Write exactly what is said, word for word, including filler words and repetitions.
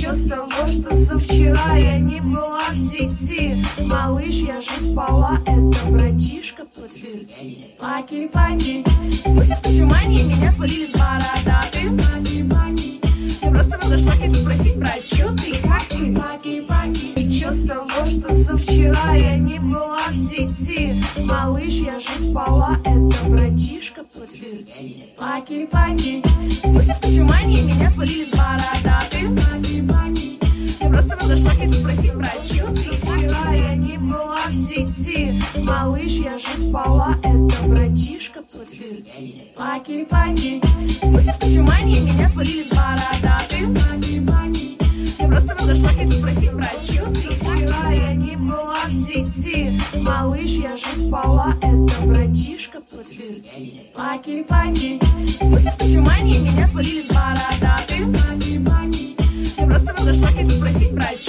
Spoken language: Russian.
чё с того, что со вчера я не была в сети? Малыш, я же спала, это братишка, подтверди. Паки-паки, в смысле в кофемании меня спалили с бородатым. Паки-паки, я просто подошла к тебе спросить, брат, чё ты, как ты? Паки-паки, и чё с того, что со вчера я не была в сети? Малыш, я же спала, это братишка, подтверди. Паки-паки, в смысле в кофемании меня спалили с бородатым. Паки-паки, я просто подошла к тебе спросить, брат, чё со вчера я не была в сети? Малыш, я же спала, это братишка, подтверди. Паки-паки, в смысле в кофемании меня спалили с бородатым. Паки-паки, я просто подошла к тебе спросить, брат, чё со вчера я не была в сети? Малыш, я же спала, это братишка, подтверди. Паки-паки, в смысле в кофемании меня спалили с бородатым. Паки-паки, я просто подошла к тебе спросить, брат,